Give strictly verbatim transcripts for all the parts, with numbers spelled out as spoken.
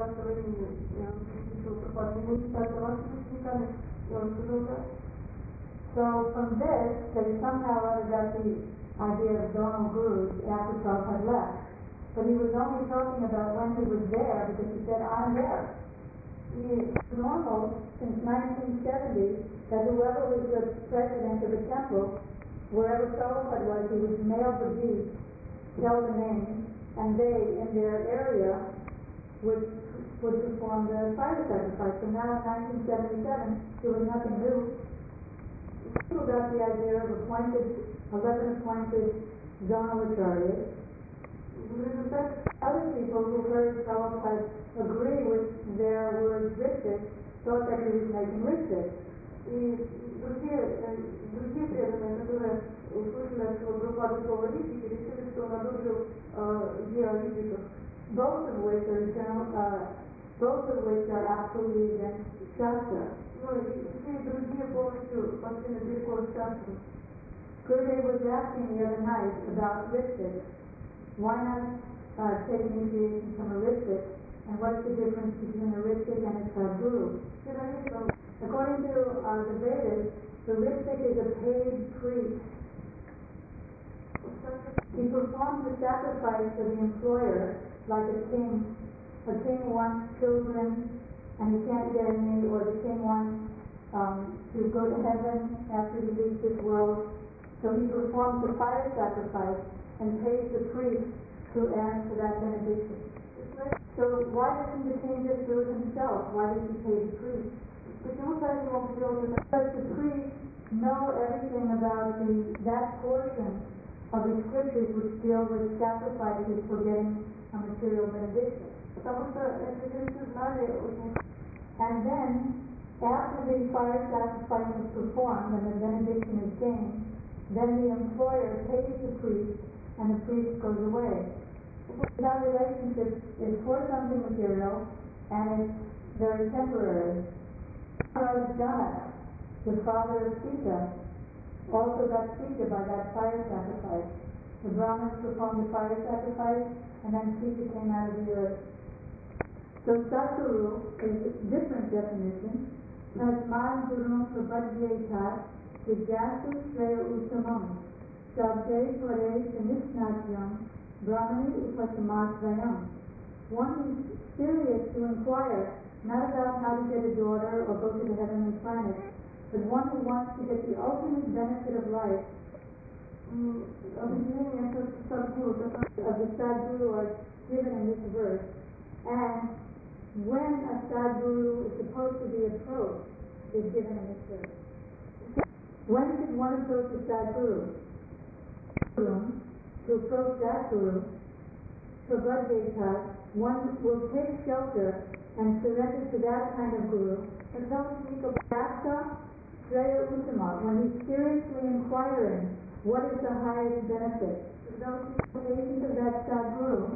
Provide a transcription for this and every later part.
нашето време, so from this, they somehow other got the idea of Donal Gurus after Prabhupada had left. But he was only talking about when he was there because he said, I'm there. It's normal since nineteen seventy that whoever was the president of the temple, wherever Prabhupada was, he would mail the deed, tell the name, and they, in their area, would, would perform the fire sacrifice. So now in nineteen seventy-seven, there was nothing new. People got the idea of appointed, eleven appointed zonal acharyas. Other people who heard Prabhupada agree with their words Ritvik thought that he was making Ritvik. И другие, другие преданные, которые услышали от Прабхупады слово Ритвики, решили, что он одобрил идею о Ритвиках. Both of which are eternal, uh, both of which are absolutely against Shastra. Ну и все другие полностью пошли наперекор Шастру. Gurudev was asking the other night about Ritvik. Why not uh, take initiation from a Ritvik? And what's the difference between a Ritvik and a Sadguru? According to uh, the Vedas, the Ritvik is a paid priest. He performs the sacrifice for the employer like a king. A king wants children and he can't get any, or the king wants um, to go to heaven after he leaves this world. So he performs the fire sacrifice and pays the priest to ask for that benediction. So why doesn't the king just do it himself? Why does he pay the priest? Because the priests know everything about the, that portion of the scriptures which deal with sacrifices for getting a material benediction. And then, after the fire sacrifice is performed and the benediction is gained, then the employer pays the priest and the priest goes away. That relationship is for something material and it's very temporary. Janaka, the father of Sita, also got Sita by that fire sacrifice. The Brahmins performed the fire sacrifice and then Sita came out of the earth. So Sadguru is a different definition. Tasmad Gurum Prabhadyetat Vidyasu Shreya Uttamam Shabde Pare Shanisnatyam Brahmani Upasamasvayam. One who's serious to inquire not about how to get a daughter or go to the heavenly planet, but one who wants to get the ultimate benefit of life. Opinion of the Sadguru are given in this verse, and when a Sadguru is supposed to be approached is given in this verse. When should one approach a Sadguru? To approach that Guru, Prabhadyetat, one will take shelter and surrender to that kind of Guru. When he's seriously inquiring what is the highest benefit, the patient of that Sadguru,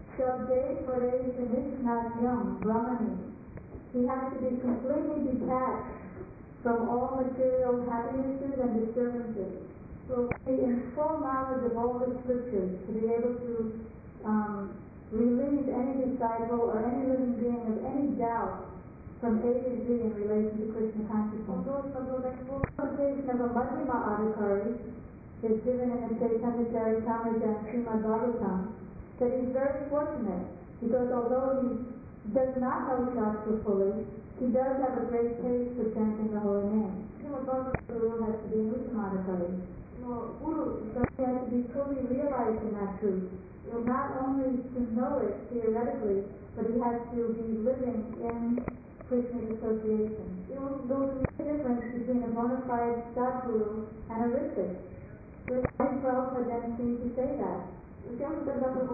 Brahmani, he has to be completely detached from all material happinesses and disturbances. So in full knowledge of all the scriptures to be able to um, relieve any disciple or any living being of any doubt from A to Z in relation to Krishna consciousness. The interpretation of a Madhyama Adhikari is given in the Chaitanya Charitamrita and Srimad Bhagavatam, that he's very fortunate because although he does not know Shastra fully, he does have a great taste for chanting the holy name. Srimad Bhagavatam has to be in Uttama Adhikari. Guru, so he has to be fully realized in that truth. Not only to know it theoretically, but he has to be living in Krishna's association. There's a difference between a bona fide Sadguru and a Ritvik. Why did Prabhupada then seem to say that? He didn't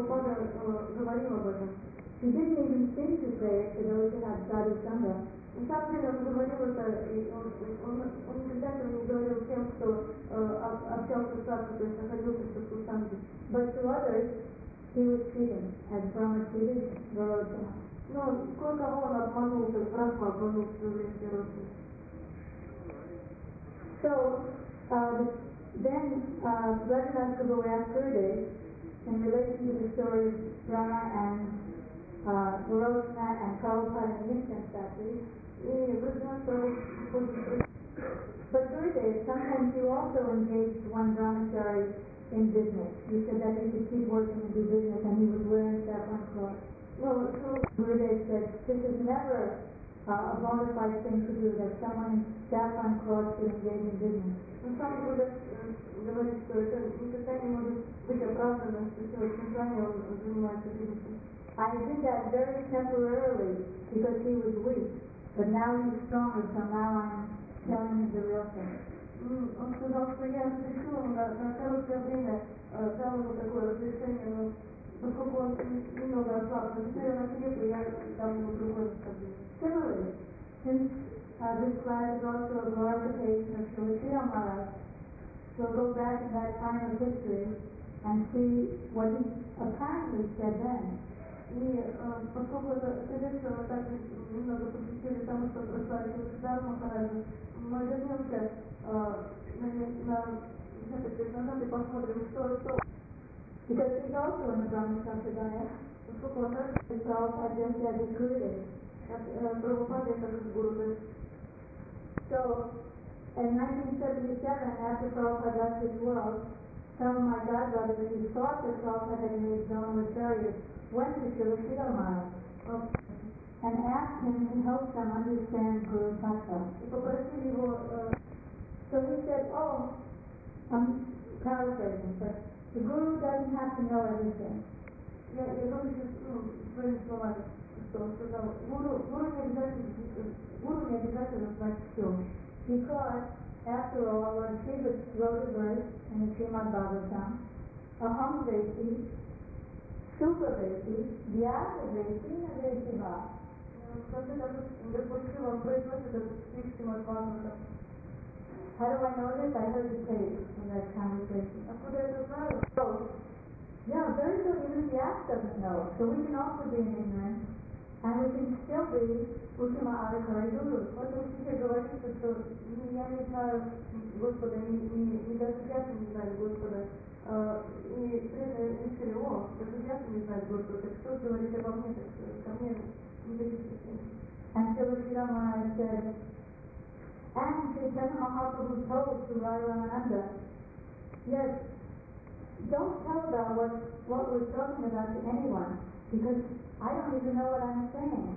even seem to say it to those who have sadhu sangha. На самом деле он говорил это, он, он, он никогда этого не говорил тем, кто э, общался с Садху, то есть находился в садхусанге. But to others, he was cheating, as Brahma cheated Varodhana. Но кое-кого он обманул, как Брахма обманул в свое время Varodhana. So, uh, then uh, Raghunath Prabhu asked Gurudev, in relation to the story of Brahma and uh, Hiroshima and Prabhupada in mission factories. И Гурдевич проводит. But Gurudev, sometimes you also engaged one brahmachari in business. You said that he could keep working and do business, and he was wearing saffron cloth. Ну, Gurudev said, this is never uh, a bona fide thing to do, that someone in saffron cloth should engage in business. сам Гурдевич говорит, что это никогда не может быть оправдано, что человек в Центральне он занимается бизнесом. I did that very temporarily because he was weak, but now he's stronger, so now I'm telling him the real thing. Он сказал, что я разрешил ему на, на короткое время, э, дал ему такое разрешение, но поскольку он немного ослаб, но теперь он окреп, и я дам ему другое наставление. Similarly, since uh, this class is also a glorification of Srila Sri Maharaj, we'll go back to that time of history and see what he apparently said then. И э, поскольку это лекция, мы так немного посвятили тому, что прославили Шридар Махараджа, мы вернемся э, на десяток лет назад и посмотрим, что, что. Because he's also in the Brahma Sampradaya. Поскольку он также Prabhupada just as his Gurudev. Прабхупада это как Гурудев. So, in nineteen seventy-seven, after Prabhupada left this world, some of my godbrothers who thought that Prabhupada had made his own Acharya went to Srila Sridhar Maharaj and asked him to help them understand Guru Tattva. И попросили его. So he said, oh, I'm paraphrasing, but the Guru doesn't have to know everything. Я, я говорю ну, своими словами, что он сказал, гуру, гуру не обязательно, гуру не обязательно знать все. Because, after all, Lord Shiva wrote a verse in the Srimad Bhagavatam, Aham Vesi, Supa Vesi, Vyasa Vesi, Na Vesi Va. В конце концов, Господь Шива, он произносит этот стих Шримад Бхагаватам. How do I know this? I heard the tape in that conversation. Откуда я это знаю? So, yeah, very good. Even Vyasa doesn't know. So we can also be in ignorance, and we can still be Uttama Adhikari Guru. В этом стихе говорится, что я не знаю Господа, не, не, не даже Вьяса не знает Господа. Uh, и при этом решили, о, даже Вьяса не знает Господа, так что говорить обо мне, так ко мне не дадите. And Srila Sridhar Maharaj said, and Chaitanya Mahaprabhu told to Radha Ramananda, yes, don't tell about what, what we're talking about to anyone, because I don't even know what I'm saying.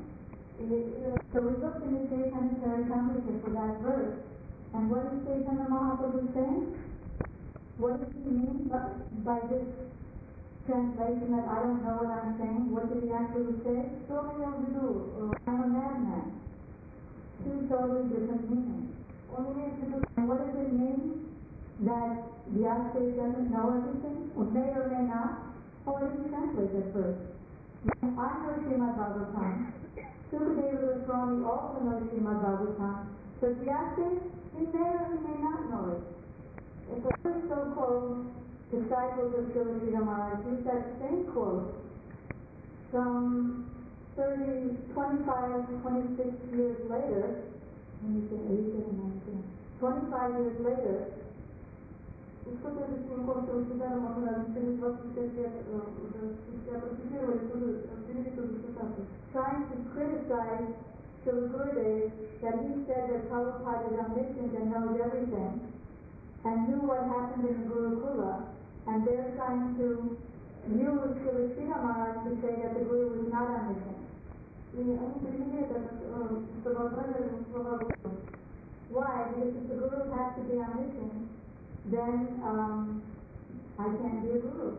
So we looked in the Chaitanya Charitamrita for that verse, and what is Chaitanya Mahaprabhu saying? What does he mean by, by this translation that I don't know what I'm saying? What did he actually say? Что он имел в виду? I'm a madman. Two totally different meanings. Он имеет в виду, and what does it mean? That Vyasa doesn't know everything? Or may or may not? Oh, I didn't translate that first. I know Srimad Bhagavatam. Sukadeva Goswami also knows Srimad Bhagavatam. So Vyasa, he may or he may not know it. And the first so-called disciples of Srila Sridhar Maharaj use that same quote from thirty, twenty-five, twenty-six years later. Let me say, eighteen, nineteen. twenty-five years later, что-то из учеников Шрила Махараджа через двадцать пять лет уже спустя процитировали ту привели ту же цитату. Trying to criticize Srila Gurudev that he said that Prabhupada is omniscient and knows everything, and knew what happened in the Gurukula, and they're trying to use Srila Sridhar Maharaj to say that the Guru was not omniscient. И они привели это, чтобы опровергнуть слова Гуру. Why? Because if the Guru has to be omniscient, then um, I can't be a Guru.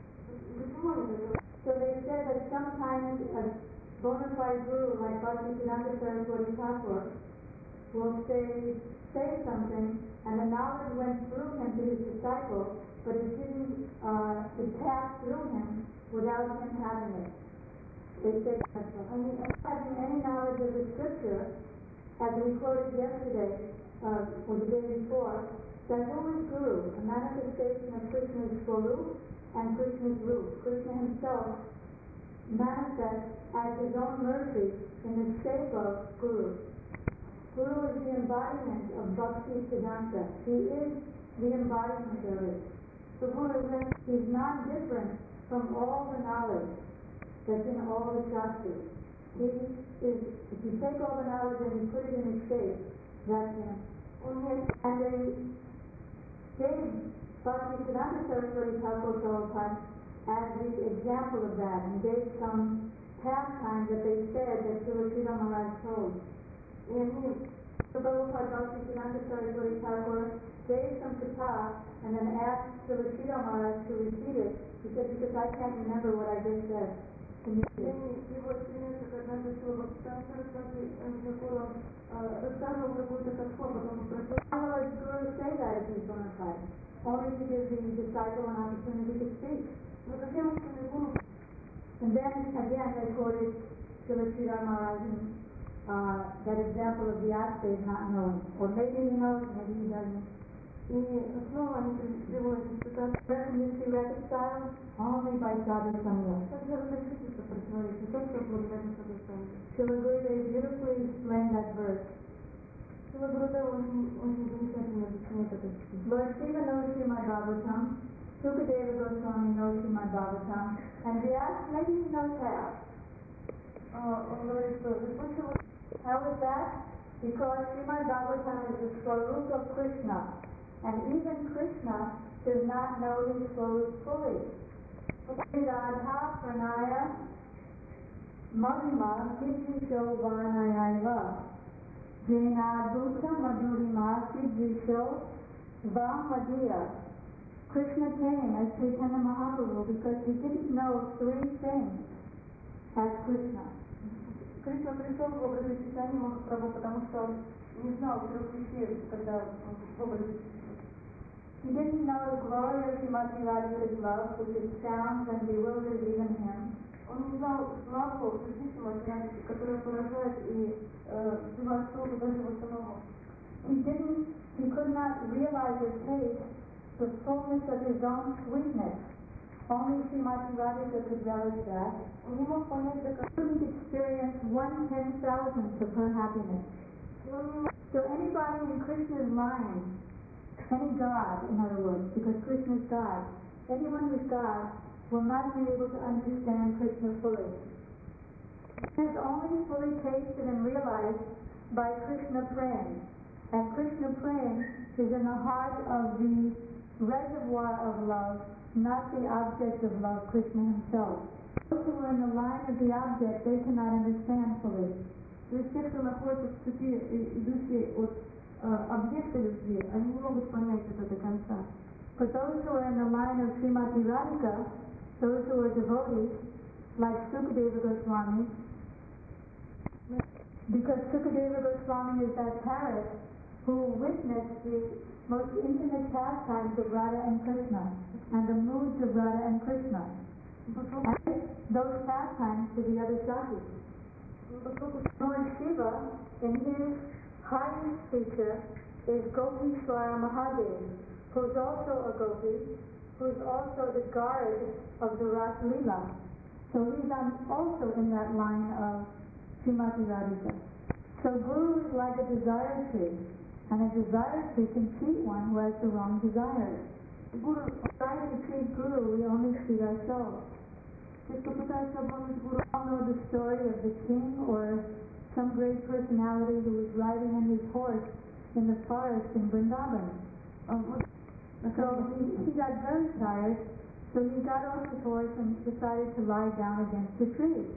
So they said that sometimes a bona fide Guru like Bhaktisiddhanta Saraswati Thakur will say, say something, and the knowledge went through him to his disciple, but it didn't, uh, it passed through him without him having it. They say, I mean, having any knowledge of the scripture, as we quoted yesterday, uh, or the day before, that who is Guru? A manifestation of Krishna's Swarup and Krishna's Roop. Krishna himself manifests as his own mercy in the shape of Guru. Guru is the embodiment of Bhakti Siddhanta. He is the embodiment of it. So Guru is not different from all the knowledge. that's in all the Shastras. He is, if you take all the knowledge and you put it in a shape, that's him. And they gave Bhaktisiddhanta Saraswati Thakur Prabhupada as the example of that, and gave some pastimes that they said that Srila Sridhar Maharaj told. And he, Prabhupada Bhaktisiddhanta Saraswati Thakur gave some katha and then asked Srila Sridhar Maharaj to repeat it. He said, because I can't remember what I just said. Can you repeat it? Его стремился к одному слову, потому что Сарасвати Тхакур рассказывал какую-то катху, а потом попросил. How would Guru say that if he's bona fide? Only to give the disciple an opportunity to speak. Но зачем он Гуру? And then again they quoted Srila Sridhar Maharaj, uh, that example of the Vyasa not knowing. Or maybe he knows, maybe he doesn't. И снова они приводят цитату. Can this be reconciled? Only by sadhu sangha. Как же разрешится противоречие? Только благодаря садхусангу. Srila Gurudev beautifully explained that verse. Шрила Гурудев очень, очень замечательно объясняет этот стих. Lord Shiva knows Srimad Bhagavatam, Sukadeva Goswami knows Srimad Bhagavatam, and Vyasa maybe he knows half. Он говорит, что how is that? Because Srimad Bhagavatam is the Swarup of Krishna, and even Krishna does not know his Swarup fully. Radha Pranaya Mahima Siddhisho Varnayaiva Jena Bhuta Madhurima Siddhisho Vamadiya. Krishna came as Chaitanya Mahaprabhu because he didn't know three things as Krishna. Кришна пришел в образе Чайтаньи Махапрабху, потому что он не знал трех вещей, когда в образе. He didn't know the glory of Srimati Radhika's love, which astounds and bewilders even him. Он не знал славу Шри Шримати Радхики, которая поражает и сбивает с толку даже его самого. He didn't, he could not realize or taste the fullness of his own sweetness. Only Srimati Radhika could relish that. Он не мог понять, до He couldn't experience one ten thousandth of her happiness. So anybody in Krishna's line, any God, in other words, because Krishna is God, anyone who's God will not be able to understand Krishna fully. It is only fully tasted and realized by Krishna praying. And Krishna praying is in the heart of the reservoir of love, not the object of love, Krishna himself. Those who are in the line of the object, they cannot understand fully. То есть те, кто находится в цепи, идущей от объекта любви, они не могут понять это до конца. But those who are in the line of Srimati Radhika, those who are devotees, like Sukadeva Goswami, because Sukadeva Goswami is that parrot who witnessed the most intimate pastimes of Radha and Krishna, and the moods of Radha and Krishna, and those pastimes to the other Shaktis. Lord Shiva, in his highest feature, is Gopishwara Mahadev, who's also a gopi, who's also the guard of the Ras Leela. So he's on, also in that line of Srimati Radhika. So Guru is like a desire tree, and a desire tree can cheat one who has the wrong desires. Guru, trying to treat Guru, we only treat ourselves. If we all know the story of the king or some great personality who was riding on his horse in the forest in Vrindavan. Um, so he, he got very tired, so he got off the horse and decided to lie down against a tree.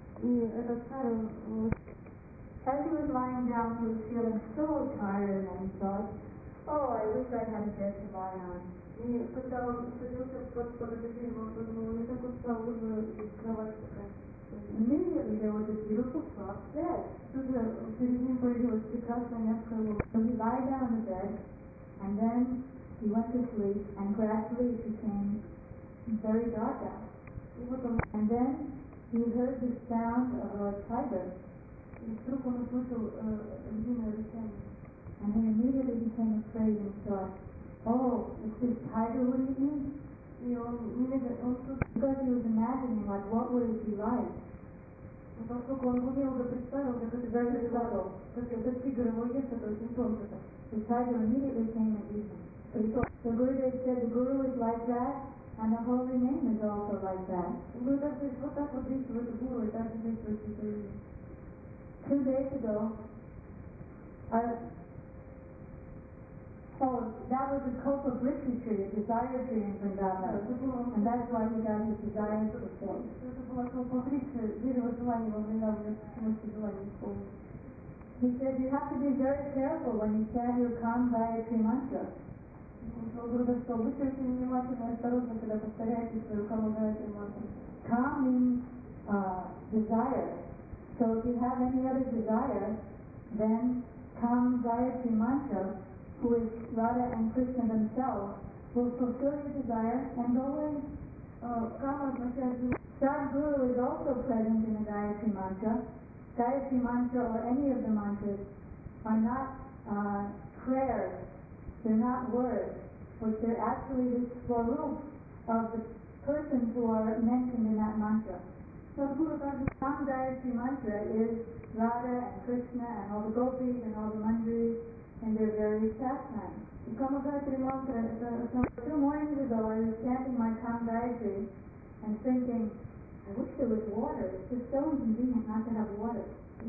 As he was lying down, he was feeling so tired, and he thought, oh, I wish I had a bed to lie on. И когда он садился под, под это дерево, он подумал, мне так устал, нужно кровать такая. Immediately there was a beautiful soft bed. Тут же перед ним появилась прекрасная мягкая лодка. So he lay down on the bed, and then he went to sleep, and gradually it became very dark out. И вот он, And then he heard the sound of a tiger, и вдруг он услышал львиное рычание. and he immediately became afraid and thought, oh, is this tiger would eat me? И он немедленно, он тут, Because he was imagining, like, what would it be like? поскольку он в уме уже представил, как это Very subtle. как этот тигр его ест, это очень тонко. The tiger immediately came and ate him. So, so Gurudev said the Guru is like that, and the holy name is also like that. Вы также вот так вот действует гуру, и также действует святое имя. Two days ago, I, oh, that was a Kopa-Vriksha tree, a desire tree in Vrindavan, and that's why he got his desires fulfilled. Это была Калпа-Врикша, дерево желания во Вриндаване, почему все желания исполнились. He said you have to be very careful when you chant your Kam Gayatri mantra. Он говорит, что будьте очень внимательны и осторожны, когда повторяете свою Кама Гайатри мантру. Kam means uh, desire. So if you have any other desire, then Kam Gayatri mantra, who is Radha and Krishna themselves, will fulfill your desire and go away. Кама означает желание. Sadguru is also present in the Gayatri mantra. Gayatri mantra or any of the mantras are not uh, prayers, they're not words, but they're actually the swarup of the persons who are mentioned in that mantra. Sadguru также Kam Gayatri mantra is Radha and Krishna and all the gopis and all the mandaris and their various pastimes. Кама Гайатри мантра это Two mornings ago I was chanting my Kam Gayatri and thinking, I wish there was water. It's just so inconvenient not to have water.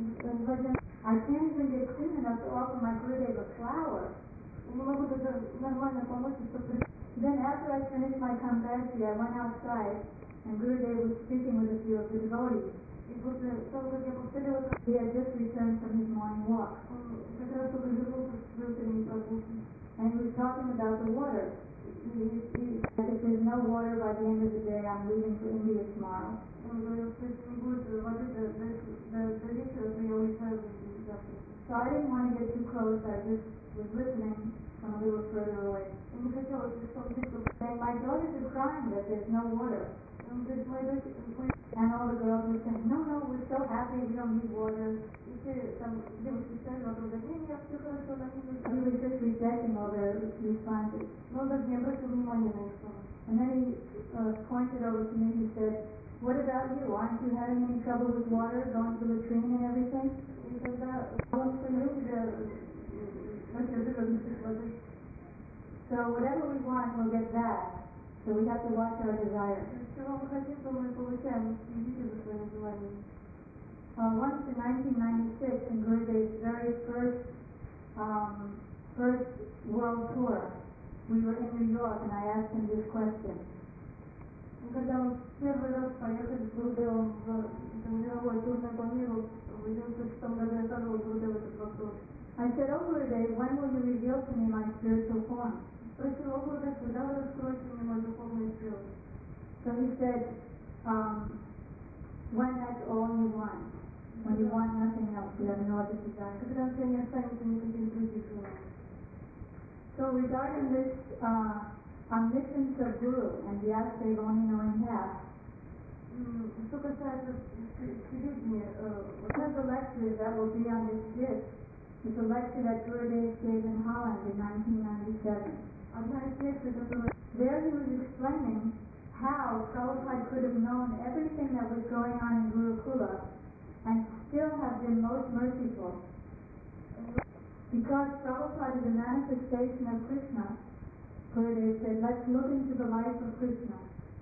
I can't even get clean enough to offer my Gurudev a flower. Не могу даже нормально помочь, чтобы... Then after I finished my Kam Gayatri, I went outside and Gurudev was speaking with a few of the devotees. И после того, как я повторила, He had just returned from his morning walk. он как раз только вернулся с своей утренней прогулки. And he was talking about the water. И, и If there's no water by the end of the day, I'm leaving for India tomorrow. он говорил, что если не будет воды до, до, до, до вечера, то я улетаю завтра. So I didn't want to get too close. I just was listening from a little further away. Я не хотела слишком близко. And my daughters are crying that there's no water. Он говорит, мои дочери, мои... And all the girls were saying, no, no, we're so happy, we don't need water. И все там девушки стояли вокруг, говорят, нет, нет, все хорошо, нам не He нужно. was just rejecting all their responses. Но он даже не обратил внимания на их слова. And then he uh, pointed over to me, he said, what about you? Aren't you having any trouble with water, going to the latrine and everything? И тогда он вспомнил себя, вообще живет без воды. So whatever we want, we'll get that. So we have to watch our desire. Чего мы хотим, то мы получаем, следите за своими желаниями. Uh, once in nineteen ninety-six, in Gurudev's very first, um, first world tour, we were in New York and I asked him this question. Когда мы первый раз поехали с Гурудевом в мировое турне по миру, в девяносто шестом году я задала Гурудеву этот вопрос. I said, oh Gurudev, when will you reveal to me my spiritual form? Спросила Гурудев, когда вы раскроете мне мою духовную силу? So he said, um, when that's all you want. When you want nothing else, you have no other desire. Когда у тебя не останется никаких других желаний. So regarding this uh, omniscience of Guru and Vyasadeva only knowing half, Что касается сведения, one of the lectures that will be on this list is a lecture that Gurudev gave in Holland in nineteen ninety-seven. одна из лекций, которая... There he was explaining how Prabhupada could have known everything that was going on in Gurukula and still have been most merciful. Because Prabhupada is a manifestation of Krishna, Gurudev said, let's look into the life of Krishna.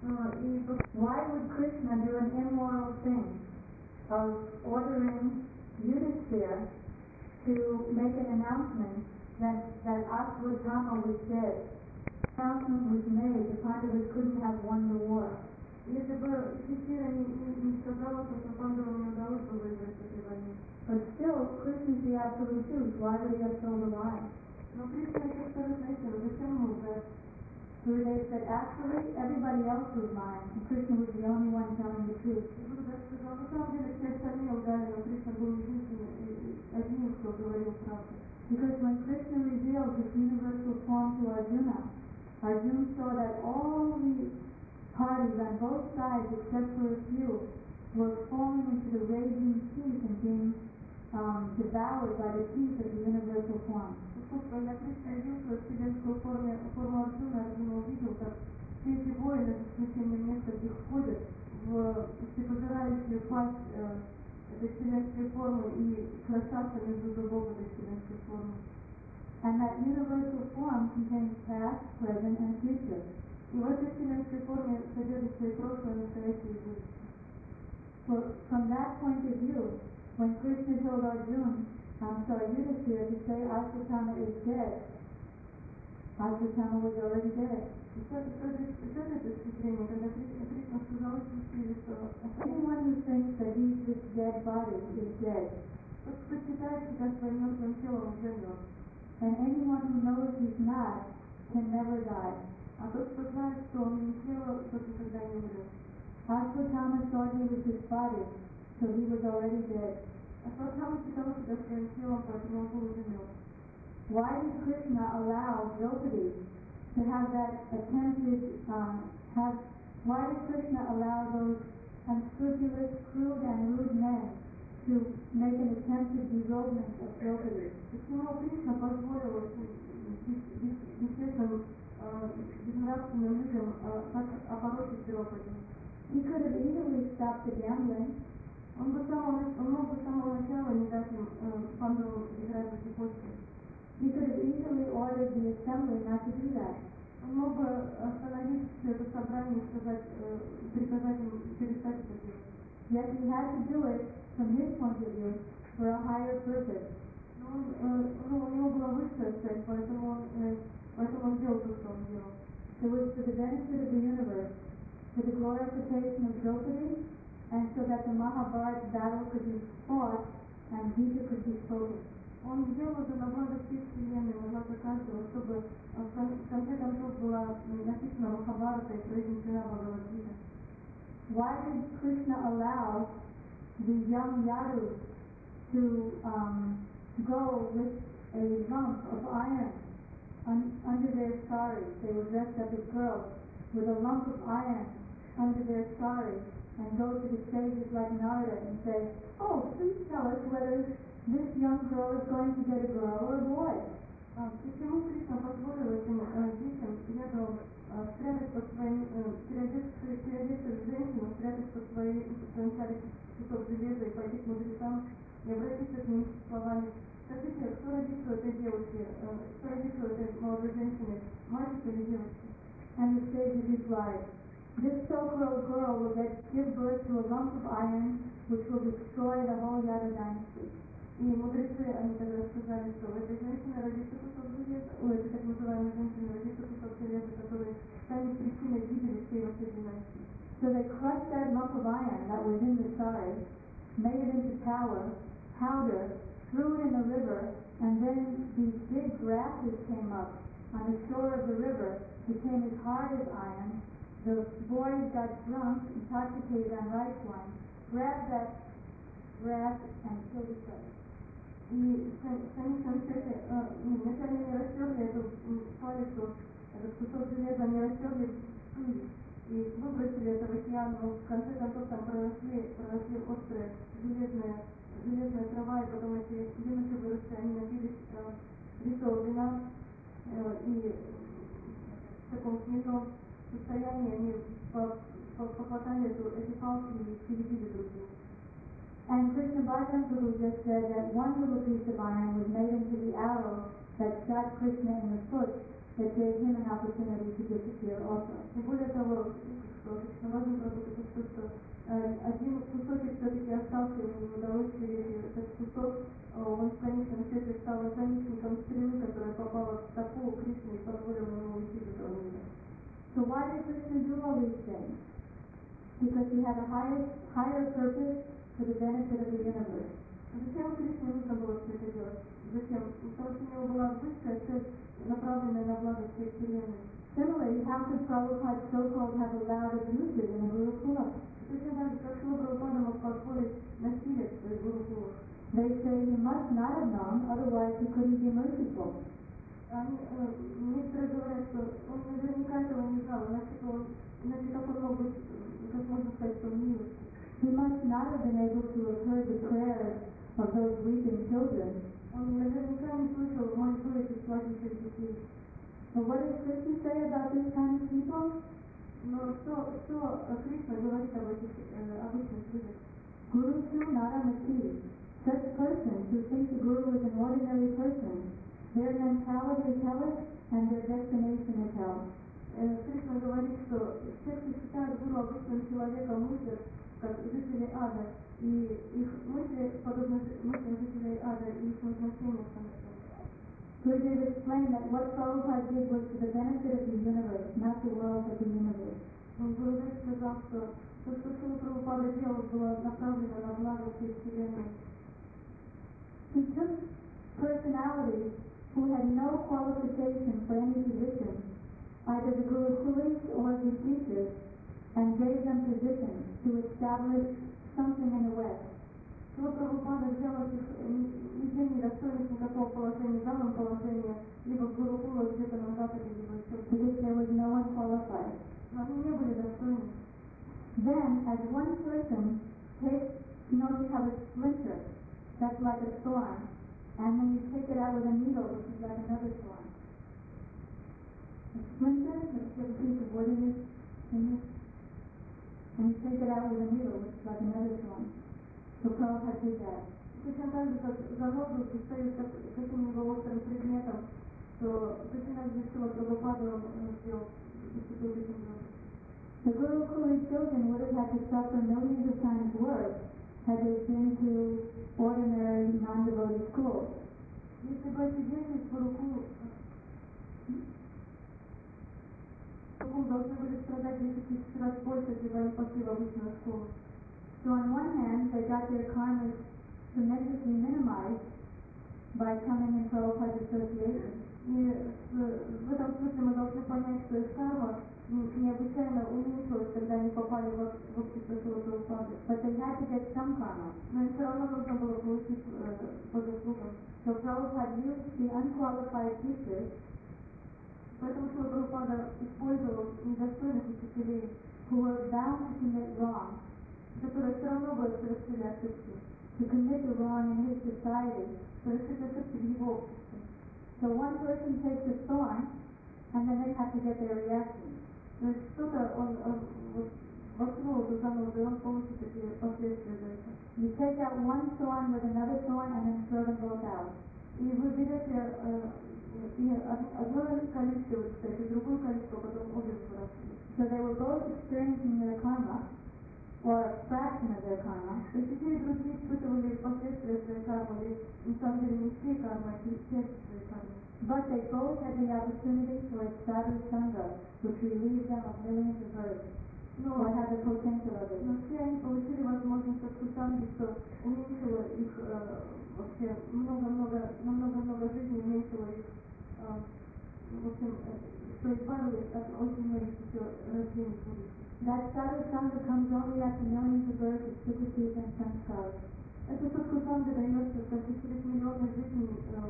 Why would Krishna do an immoral thing of ordering Yudhishthira to make an announcement that, that Ashwatthama was dead? The announcement was made, the Pandavas couldn't have won the war. Если бы Юдхистхира не, не, не сказала, то Пандавам не удалось бы выиграть в этой войне. But still, Krishna is the absolute truth. Why would he have told a lie? Но Кришна это абсолютно истина. Зачем ему лгать? Gurudev said, actually, everybody else was lying, and Krishna was the only one telling the truth. Гурудев сказал, на самом деле все остальные лгали, но Кришна был единственным, одним, кто говорил правду. Because when Krishna revealed his universal form to Arjuna, Arjuna saw that all the parties on both sides, except for a few, were falling into the raging teeth and being um, devoured by the teeth of the universal form. Когда Кришна явил свою вселенскую форму, форму Арджуны, Арджуна увидел, как все эти воины, за исключением нескольких, входят в всепожирающую пасть э, этой вселенской формы и крошатся между зубов этой вселенской формы. And that universal form contains past, present, and future. И в этой вселенской форме содержится и прошлое, и настоящее, и будущее. So from that point of view, when Krishna told Arjuna, I'm sorry, Yudhishthira, to say Ashwatthama is dead, Ashwatthama was already dead. И с этой с этой точки зрения, когда Кришна сказал Юдхиштхире, что anyone who thinks that he's this dead body is dead, тот, кто считает себя своим мертвым телом, уже мертв. and anyone who knows he's not can never die. А тот, кто знает, что он не тело, тот никогда не умрет. Ashwatthama thought he was his body, so he was already dead. Ашватthама считал себя своим телом, поэтому он был уже мертв. Why did Krishna allow Draupadi to have that attempted, um, have, why did Krishna allow those unscrupulous, crude and rude men to make an attempted derobement of Draupadi? Почему Кришна позволил бесчестным, безнравственным людям так опорочить Драупади? He could have easily stopped the gambling. Он бы самого, он мог бы с самого начала не дать им Пандавам играть в эти кости. He could have easily ordered the assembly not to do that. Он мог бы остановить все это собрание и сказать, приказать им перестать это делать. Yet he had to do it from his point of view for a higher purpose. Но он, ну, у него была высшая цель, поэтому он, поэтому он делал то, что он делал. It was for the benefit of the universe, for the glorification of Draupadi, and so that the Mahabharata battle could be fought and Gita could be spoken. Он сделал это на благо всей вселенной, на благо каждого, чтобы в конце концов была написана Махабхарата и произнесена Бхагавад-гита. Why did Krishna allow the young Yadus to um, go with a lump of iron un- under their saris? They were dressed up as girls with a lump of iron under their saris and go to the sages like Narada and say, oh, please tell us whether this young girl is going to get a girl or a boy. Почему Кришна позволил этим детям, ядам, спрятать под своим, переодеться в женщину, спрятать под свои, своим шариком кусок железа и пойти к мудрецам и обратиться к ним с словами: скажите, кто родится у этой девушки, кто родится у этой молодой женщины, мальчик или девочка? And the sages replied, this so-called girl will get, give birth to a lump of iron which will destroy the whole Yadu dynasty. И мудрецы, они тогда сказали, что у этой женщины родится кусок железа, у этой так называемой женщины родится кусок железа, который станет причиной гибели всей вашей династии. So they crushed that lump of iron that was in the sari, made it into powder, powder, threw it in the river, and then these big grasses came up on the shore of the river, became as hard as iron. The boys got drunk, intoxicated on rice wine, grabbed that grass and killed each other. И в конечном счете, вначале они растерли эту палицу, этот кусок железа, они растерли в пыль и выбросили это в океан, но в конце концов там проросли, проросли острые железная, железная трава, и потом эти юноши выросли, они напились литого вина, и в таком смешном состоянии они похватали эти палки и перебили друг друга. And Krishna Bharatan Prabhu just said that one little piece of iron was made into the arrow that shot Krishna in the foot, that gave him an opportunity to disappear also. И более того, что Кришна Бхартан Прабhu это что один кусочек все-таки остался, ему не удалось стереть этот кусок, он в конечном счете стал наконечником стрелы, которая попала в стопу Кришны и позволила ему уйти из этого мира. So why did Krishna do all these things? Because he had a higher, higher purpose for the benefit of the universe. Зачем Кришне нужно было все это делать? Зачем? Потому что у него была высшая цель, направленная на благо всей вселенной. Similarly, how could Prabhupada so-called have allowed abuses in the Gurukula? Точно так же, как Шрила Прабхупада мог позволить насилие в своих Гурукулах. They say he must not have known, otherwise he couldn't be merciful. Они, некоторые говорят, что он наверняка этого не знал, иначе, он, иначе как он мог быть, как можно сказать, что он милостив. He must not have been able to have heard the prayers of those weeping children. Он наверняка не слышал мольбы этих плачущих детей. But what does Krishna say about this kind of people? Но что, что Кришна говорит об этих э, обычных людях? Guru tu naramati. Such persons who think the Guru is an ordinary person, their mentality is hellish and their destination is hell. Э, Кришна говорит, что те, кто считает гуру обычным человеком, мыслят, как жители ада, и их мысли подобны мыслям жителей ада, и их назначение становится. Gurudev explained that what Prabhupada did was for the benefit of the universe, not the world of the universe. Гурудев сказал, что то, что Шрила Прабхупада делал, было направлено на благо всей Вселенной. He took personalities who had no qualification for any position, either the Gurukulis or the teachers, and gave them positions to establish something in the West. Шрила Прабхупада взял этих людей, недостойных никакого положения, дал им положение либо в Гурукулах, где-то на Западе, либо еще Because there was no one qualified. но они не были достойны. Then, as one person takes, you know, you have a splinter, that's like a thorn, and then you take it out with a needle, which is like another thorn. A splinter, let's get a piece of wood in this, in this, and you take it out with a needle, which is like another thorn. So Prabhupada did that. Точно так же, как занозу достают каким-либо острым предметом, то точно так же Шрила Прабхупада он сделал, поступил таким образом. The Gurukuli children would have had to suffer millions of times worse had they been to ordinary non-devotee schools. Если бы эти дети из Гурукул должны были страдать десять тысяч раз больше, если бы они пошли в обычную школу. So on one hand, they got their karmas tremendously minimized by coming in Prabhupada's association. И в этом смысле мы должны понять, что их карма необычайно уменьшилась, когда они попали в общество Шрилы Прабхупады. But they had to get some karma. Но им все равно нужно было получить по заслугам. So Prabhupada used the unqualified teachers, поэтому Шрила Прабхупада использовал недостойных учителей, who were bound to commit wrong, которые все равно бы совершили ошибки, to commit the wrong in his society. совершить ошибки в его обществе. So one person takes a thorn, and then they have to get their reaction. То есть кто-то, он, он вот, воткнул эту занозу, и он получит эти последствия за это. You take out one thorn with another thorn, and then throw them both out. И вы берете э, и одно количество, вот, кстати, другое количество, потом обе выбрасываете. So they were both experiencing their karma, or a fraction of their karma. То есть и те, и другие испытывали последствия своей кармы, или на самом деле не всей кармы, а часть своей кармы. But they both had the opportunity for sadhu sangha, which relieved them of millions of births, Но, or had the potential of it. но все они получили возможность от Сусанги, что уменьшило их э, вообще много-много, намного-много жизней, уменьшило их, э, в общем, э, что избавились от очень многих еще рождений в будущем. That sadhu sangha comes only after millions of births of sukhatis and sanskars. Это Садхусанга дается только через миллионы жизней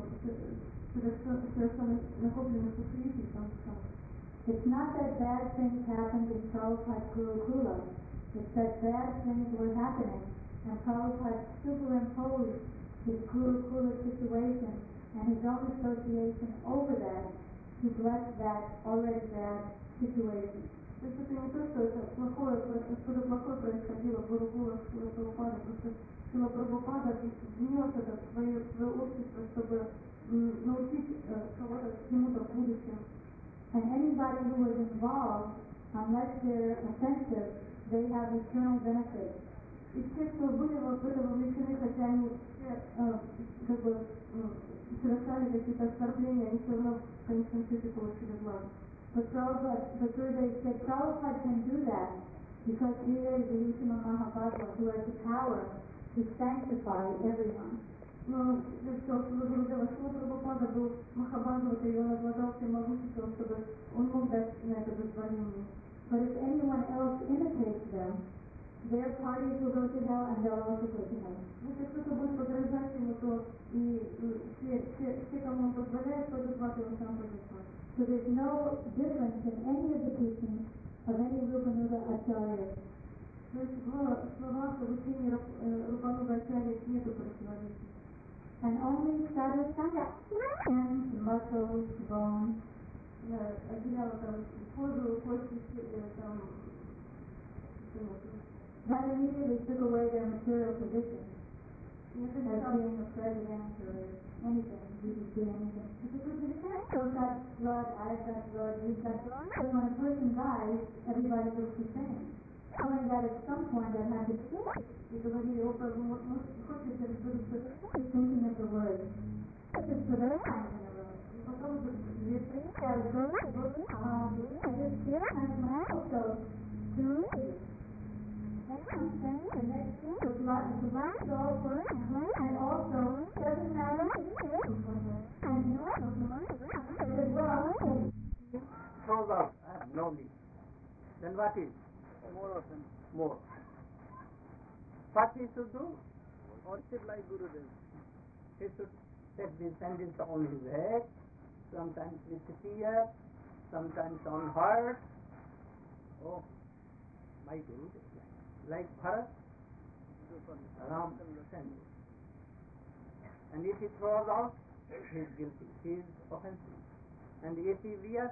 совершенно накопленных усилий самскар. It's not that bad things happened in Prabhupada's Gurukula. It's that bad things were happening, and Prabhupada superimposed his Gurukula situation and his own association over that to bless that already bad situation. То есть это не то, что это плохое, что-то плохое происходило в Гурукулах Шрила Прабхупады, просто Шрила Прабхупада внес это в свое, свое общество, чтобы м, научить э, кого-то чему-то в будущем. And anybody who was involved, unless they're offensive, they have eternal benefits. И те, кто были в это вовлечены, хотя они все э, как бы э, совершали какие-то оскорбления, они все равно в конечном счете получили благо. But Prabhupada, but Gurudev said Prabhupada can do that because he is the Uttama Mahabhagava who has the power to sanctify everyone. Но я сказал, что Гурудева Шрила Прабхупада был Махабхагавата, и он обладал всем могуществом, чтобы он мог дать на это дозволение. But if anyone else imitates them, their parties will go to hell and they'll also go to hell. Если кто-то будет подражать ему, то и все, все, все, кому он позволяет подозвать, он сам подозвать. So there's no difference in any of the teachings of any Rupanuga Acharya. То есть в словах в учении Рупануга Ачарьи нету противоречий. And only sadhu sangha, and muscles, bones, Отделяла там кожу, кости, там, that immediately took away their material position. You can as tell being a president or anything, you could be anything. Those got blood, I've got blood, you've got blood. So when a person dies, everybody looks the same. Only that at some point that had to change. Because when you open, what is it, thinking of the word. Just put their mind in the word. Because you think that it's good, um, I just, yeah, I'm also, do it. And that's true. It's not, it's not all work, and also, doesn't matter if it's and you also, as well, throws out uh, no need. Then what is? More of them. More. What he should do? Worship like Gurudev. He should take this sandals on his head, sometimes with tears, sometimes on heart. Oh, my Guru, like Bharat, Ram sandals. And if he throws out, he is guilty, he is offensive. And if he wears,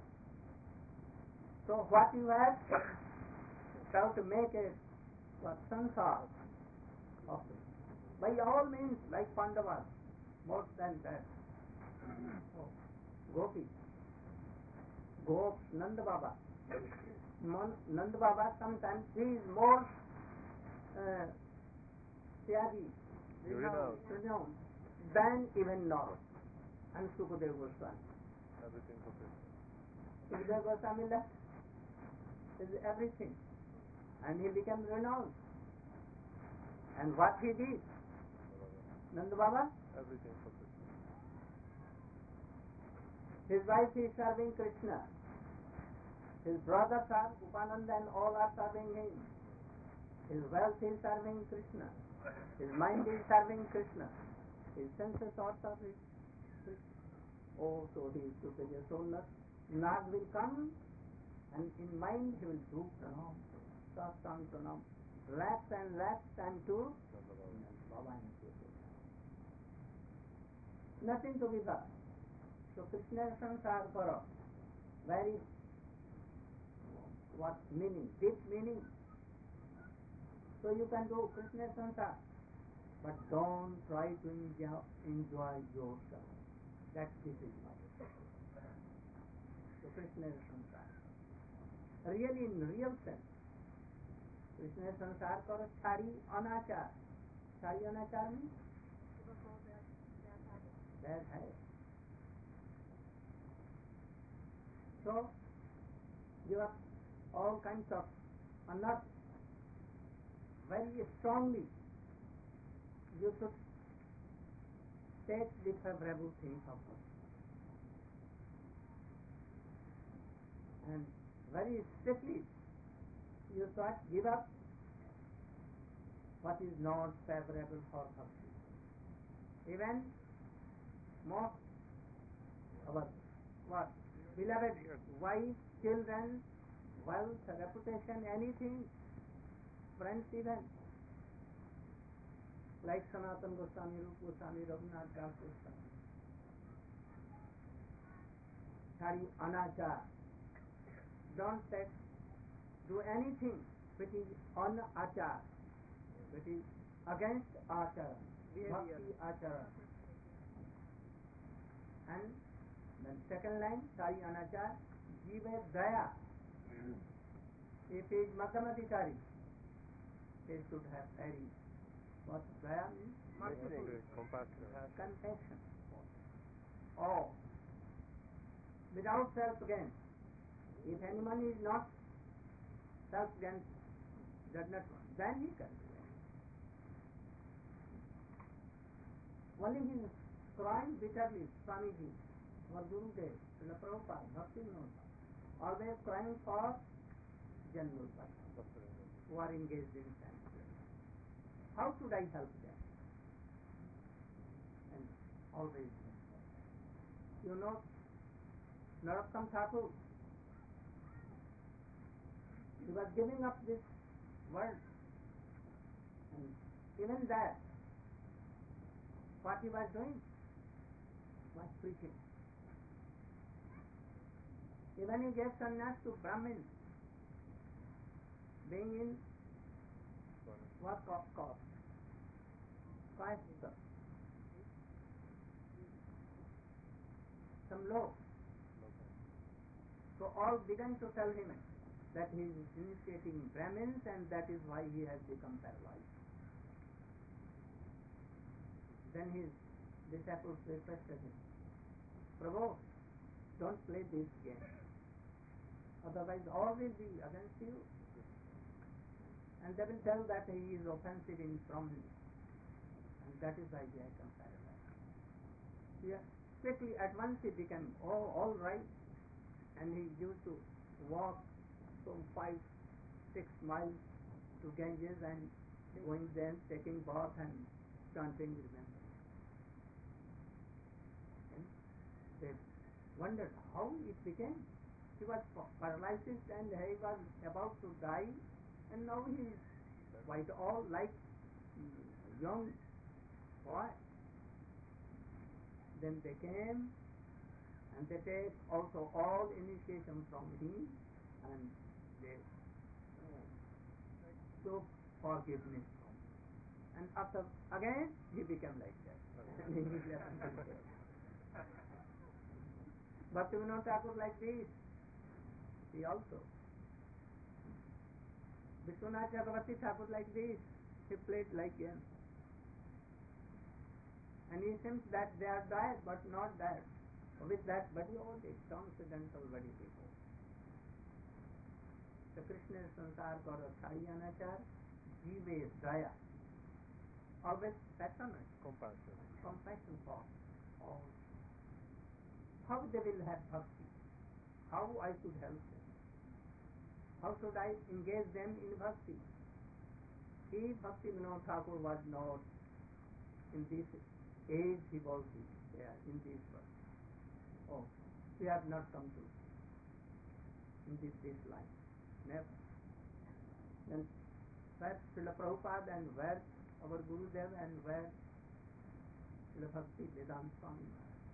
so what you have, try to make a what, sansar of it. By all means, like Pandavas, more than that. Oh, Gopi, Gop, Nanda Baba. Mon- Nanda Baba sometimes he is more uh, Tyagi, Renowned. renowned than even Nara and Sukadeva Goswami. Everything for Krishna. Sukadeva Goswami left is everything, and he became renowned. And what he did, Nanda Baba, Everything for Krishna. his wife is serving Krishna. His brothers are Upananda and all are serving him. His wealth is serving Krishna. His mind is serving Krishna. His senses are serving Krishna. Oh, so he is superior. So Nag will come and in mind he will do pranam, sastang pranam, lakhs and lakhs and to Baba and Krishna. Nothing to be done. So Krishna sansar karo. Very what meaning? Deep meaning. So you can do Krishna sansar, but don't try to enjoy, enjoy yourself. That this is not. So Krishna sansar. Really, in real sense, Krishna sansar karo chari anachar. Chari anachar means bad habit. So give up all kinds of unearth very strongly. You should take the favorable things of us. And very strictly you should give up what is not favorable for bhakti. Even most our what? Beloved wife, children, wealth, reputation, anything, friends even, like Sanatana Goswami, Rupa Goswami, Raghunath Das Goswami. Chari anachar. Don't take, do anything which is unachar, which is against achara, bhakti achara. And then second line, Chari anachar, jive daya. If he is Madhyamadikari, he should have very, what daya means? Mercy, compassion. Compassion. Oh, without self-gain. If anyone is not self-gain, does not want, then he can do it. Only he is crying bitterly, Swamiji, our Gurudev, Srila Prabhupada, Bhakti Vinod, always crying for general persons who are engaged in sense. How should I help them? And always, you know, Narottam Thakur, he was giving up this world, and even that, what he was doing was preaching. Even he gave sannyas to Brahmins, being in what cost? Caste some low. So all began to tell him that he is initiating Brahmins and that is why he has become paralyzed. Then his disciples requested him, Prabhu, don't play this game. Otherwise all will be against you. And they will tell that he is offensive in Brahmins. And that is why he has become paralyzed. Yeah. Quickly at once he became oh, all right. And he used to walk from five, six miles to Ganges and going there, taking bath and chanting remembrance. And they wondered how it became. He was paralyzed and he was about to die, and now he is quite all like young boy. Then they came and they take also all initiation from him and they uh, took forgiveness from him. And after again he became like that. And he left like that. Bhaktivinoda Thakur like this. He also. Vishwanath Chakravarti Thakur like this. He played like him. And he seems that they are died but not died. With that body only, transcendental body people. The Krishna sansar kar athai anachar, jive daya. Always passionate. Compassion. Compassion for all. How they will have bhakti? How I should help them? How should I engage them in bhakti? He, Bhaktivinoda Thakur, was not in this age he was there, in this world. Oh, we have not come to in this, this line. Never. Then where Srila Prabhupada and where our Gurudev and where Srila Bhakti Vedanta Swami.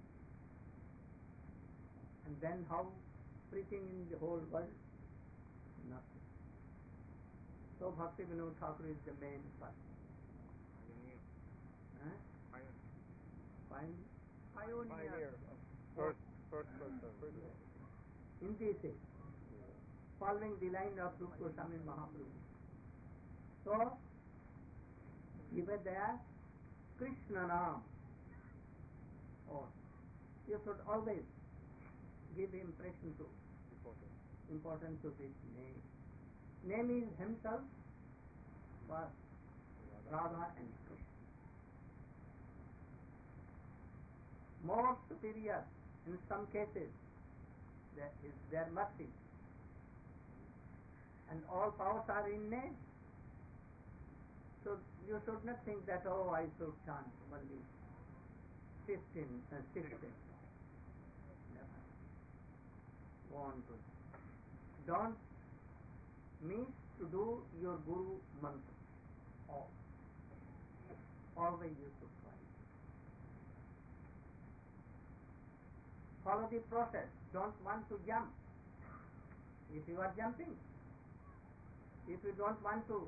And then how preaching in the whole world? Nothing. So Bhakti Vinod Thakur is the main person. Huh? Fine. Pioneer. First, first person. In this age, following the line of Rupa Goswami Mahaprabhu. So, you were there, Krishna Nam. Or, you should always give impression to, Important. importance to this name. Name is himself for Radha and Krishna. More superior in some cases, there is their mercy. And all powers are in name. So you should not think that, oh, I should chant only fifteen, uh, sixteen. Never. Go on to. Don't miss to do your Guru mantra. All. Always you should try. Follow the process. Don't want to jump. If you are jumping, if you don't want to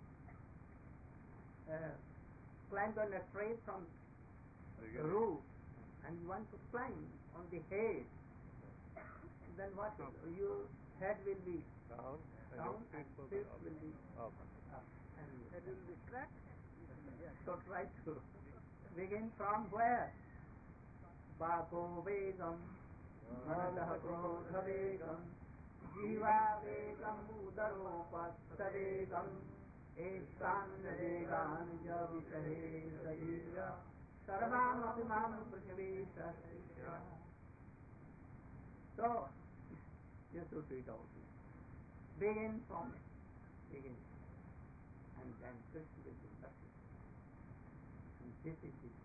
uh, climb on a tree from the roof and you want to climb on the head, then what? Your head will be Down, and down your and feet will be feet up. will be Up. up. And It will be cracked. Yes. so try to begin from where? Bako Vegam, Malaha Krodha Vegam, Jiva Vegam, Udaropasta Vegam, Estan Vegan Javishahe Sadira, Sarvam Apimam Prithvi. So, you should read all this. Begin from it. Begin. And then Krishna will be merciful. And this is the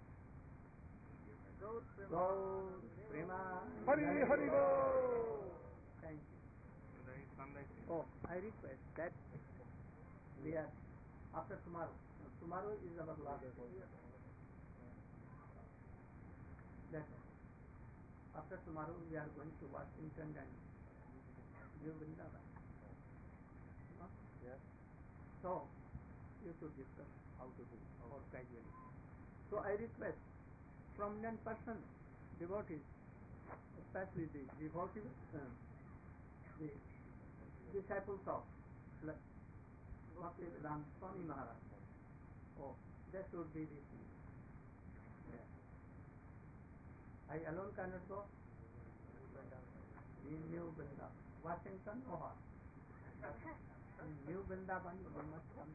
Gaur Prema. Gaur Prema. Hari Hari Bo! Thank you. Oh, I request that we are after tomorrow. No, tomorrow is our last day. That after tomorrow we are going to Washington and New Vrindavan. No? Yes. So you should discuss how to do or gradually. So I request prominent person, devotees, especially the devotees, um, the disciples of Bhaktivedanta Swami Maharaj. Oh, that should be the thing. Yeah. I alone cannot go. In New Vrindavan, Washington or what? In New Vrindavan, you must come.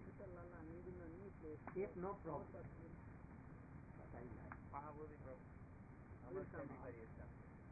If no problem. But I like. Mahavali Prabhu. How much have you paid yourself?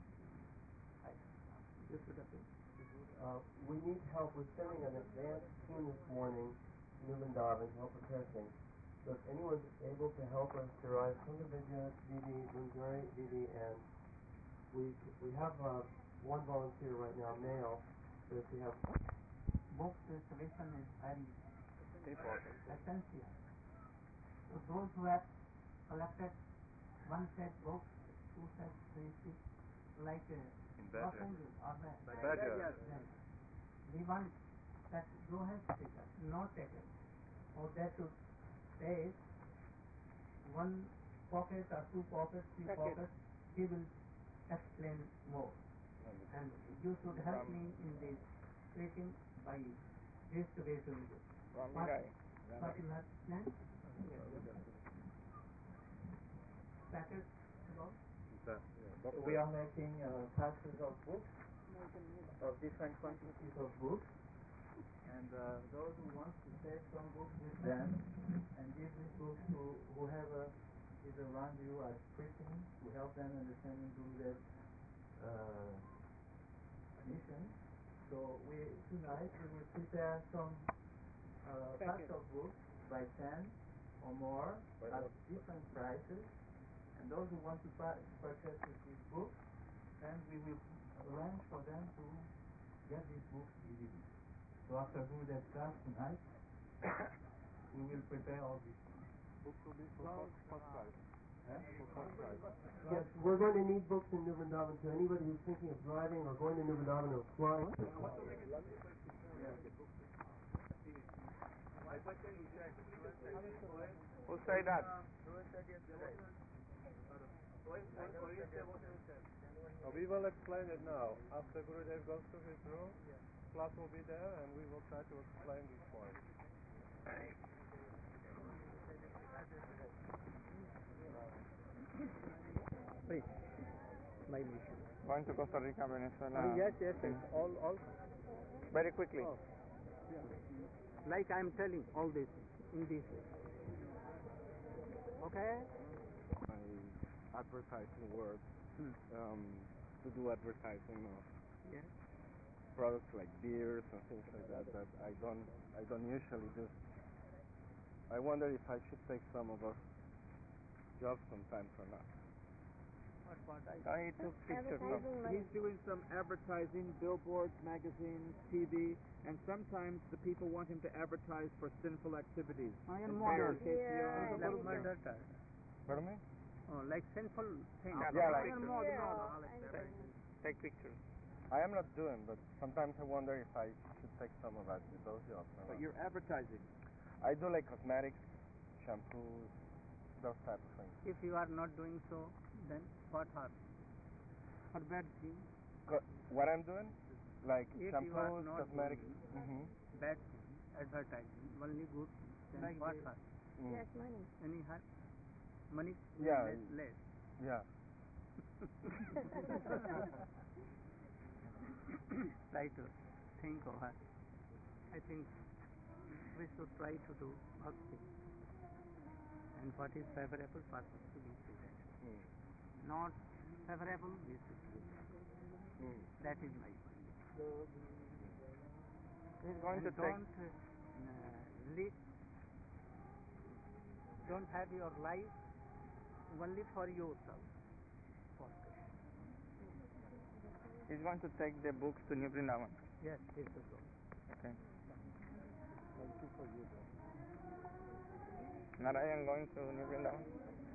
You should have been. Uh, we need help. We're sending an advance team this morning to New Vrindavan to help prepare things. So if anyone's able to help us derive from the Vidya, Didi, Bunjari, Didi, and we we have uh, one volunteer right now, male, but if we have Book distribution is very Important. essential. So those who have collected one set book, two sets, three sets, like uh, In Los Badger. Angeles or that. Badger. Yes. We want that who has taken, not taken, or that should say one pocket or two pockets, three Packet. pockets, he will explain more. And you should help me in this treating by distribution. Wrong What, guy. what you have planned? Packets about? The, yeah, doctor. we are making uh, patches of books, of different quantities of books, and uh, those who want to take some books with them and give these books to whoever is around you as preaching to help them understanding Gurudev's uh, mission. So we tonight we will prepare some uh, packs of books by ten or more at different prices. And those who want to purchase these books, then we will arrange for them to get these books easily. So after Gurudev's class tonight, we will prepare all these things. Books will be for first, first price. Eh? For first price. Yes, we're going to need books in New Vrindavan too. Anybody who's thinking of driving or going to New Vrindavan or flying. Who said that? Uh, we will explain it now. After Gurudev goes to his room, class will be there and we will try to explain these points. Please. My mission. Going to Costa Rica, Venezuela. Uh, yes, yes, yes. All, all. Very quickly. Oh. Like I am telling all this in this way. Okay? My advertising work Hmm. um, to do advertising of Yes. products like beers and things like that that I don't I don't usually do. I wonder if I should take some of those jobs sometimes or not. What, what I I took pictures of. He's doing some advertising, billboards, magazines, T V, and sometimes the people want him to advertise for sinful activities. Iron And model. fairs. Yeah, Yeah, like my yeah. daughter. Pardon me? Oh, like sinful things. Yeah, Yeah, like Iron pictures. model, Yeah, model. I'll accept it. Take pictures. I am not doing, but sometimes I wonder if I should take some of that those jobs. or But not. you're advertising. I do like cosmetics, shampoos, those type of things. If you are not doing so, then what harm? What bad thing? Co- what I'm doing, like If you are shampoos, not cosmetics. doing Mm-hmm. bad thing, advertising, only good thing, then Like what this. harm? Mm. Yes, money. Any harm? Money? Yeah. Less. less. Yeah. Try to think of her. I think we should try to do bhakti. And what is favorable for us to be presented. Mm. Not favorable, we should leave. Mm. That is my point. He's going And to take. don't uh, live, don't have your life only for yourself. For Krishna. He's going to take the books to New Vrindavan. Yes, this is all. Okay. Thank you for you. Narayan going to New Vrindavan.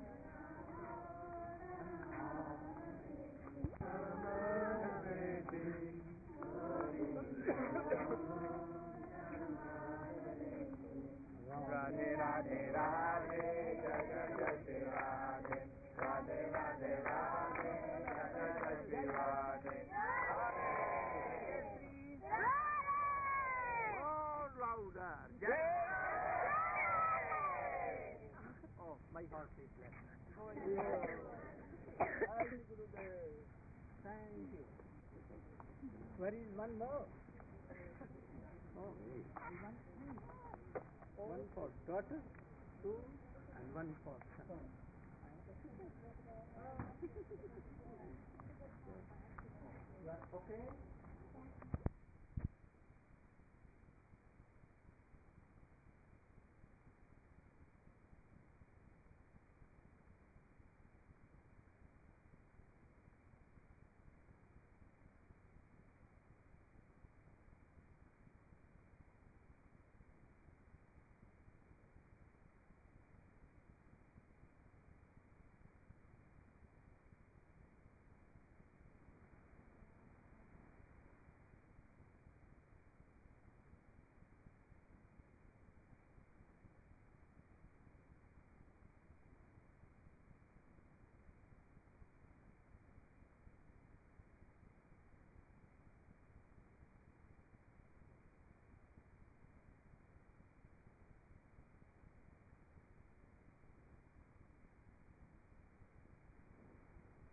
Radhe Radhe Radhe Jaya Jaya Radhe Radhe Radhe Radhe Jaya Jaya More louder. Jai. Oh, my heart is less. Thank you. Where is one more? Oh, one, one for daughter, two, and one for son. You are okay?